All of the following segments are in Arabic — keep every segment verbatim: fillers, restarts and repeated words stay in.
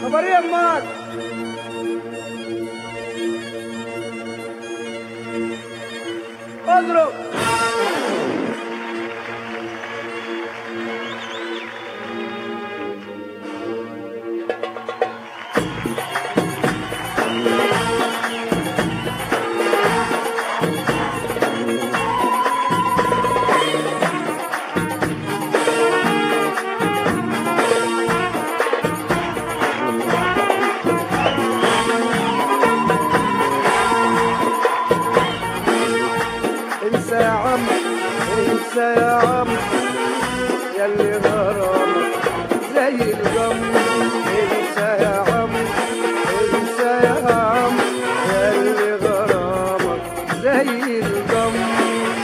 خبر ايه امك؟ اضرب. انسى يا عم، انسى يا عم ياللي غرامك زي الجمر. انسى يا عم، انسى يا عم ياللي غرامك زي الجمر.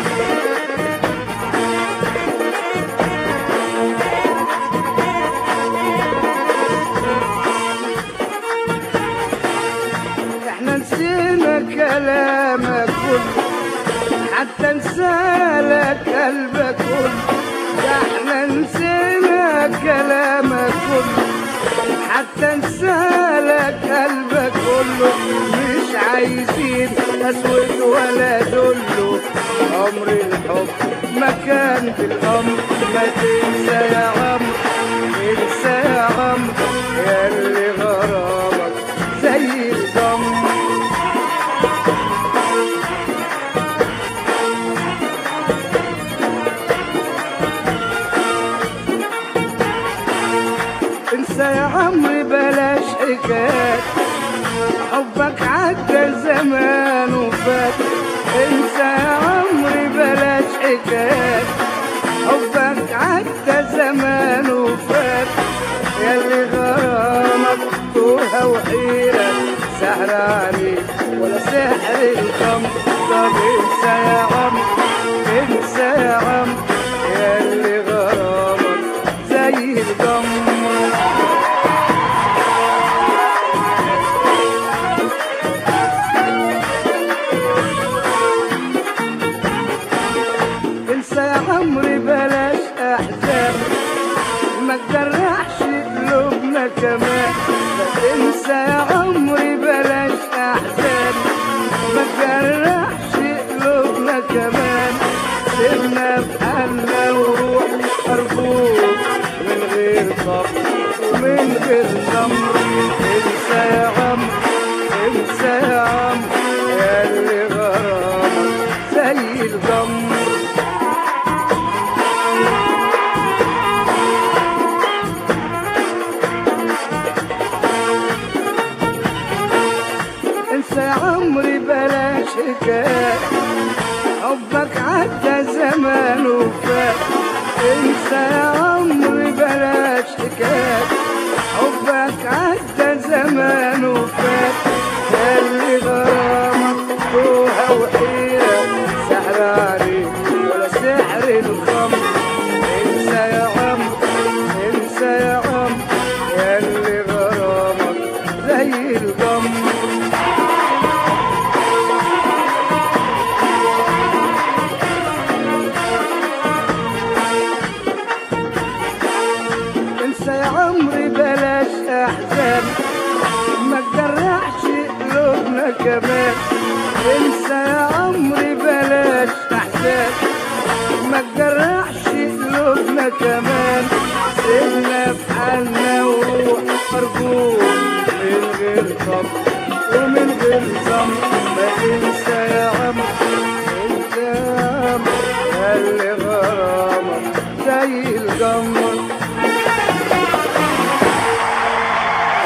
احنا نسينا كلامك كله حتى نسالك قلبك كله. احنا نسينا كلامك كله حتى نسالك قلبك كله. مش عايزين اسود ولا دله، عمر الحب مكان في الامر. ما تنسى يا عم، انسى يا عم ياللي غرامك زي الجمر. انسى يا عم بلاش حكايات، حبك عدى زمان وفات. انسى يا عمري بلاش حكايات، حبك عدى زمان وفات. ياللي غرامك توهة وحيرة سهر عليك ولا سحر الخمر. طب انسى يا عم، انسى يا عم ياللي غرامك زي الجمر. انسى يا عمري بلاش احزان، ما تجرحش قلوبنا كمان. انسى يا عمري بلاش احزان، ما تجرحش قلوبنا كمان. سيبنا في حالنا وروح ارجوك من غير صبر ومن غير ذنب. انسى يا عم، انسى يا عم ياللي غرامك زي الجمر. انسى يا عمري بلاش حكايات، حبك عدى زمان وفات. انسى يا عمري بلاش حكايات، حبك عدى زمان وفات. ياللي غرامك توهة وحيرة سحر عليك ولا سحر الخمر. انسى يا عم، انسى يا عم ياللي غرامك زي الجمر. انسى يا عمري بلاش احزان، ما تجرحش قلوبنا كمان. انسى يا عمري بلاش احزان، ما تجرحش قلوبنا كمان. سيبنا في حالنا وروح ارجوك من غير صبر ومن غير ذنب. ما تنسى يا عم، انسى يا عم ياللي غرامك زي الجمر.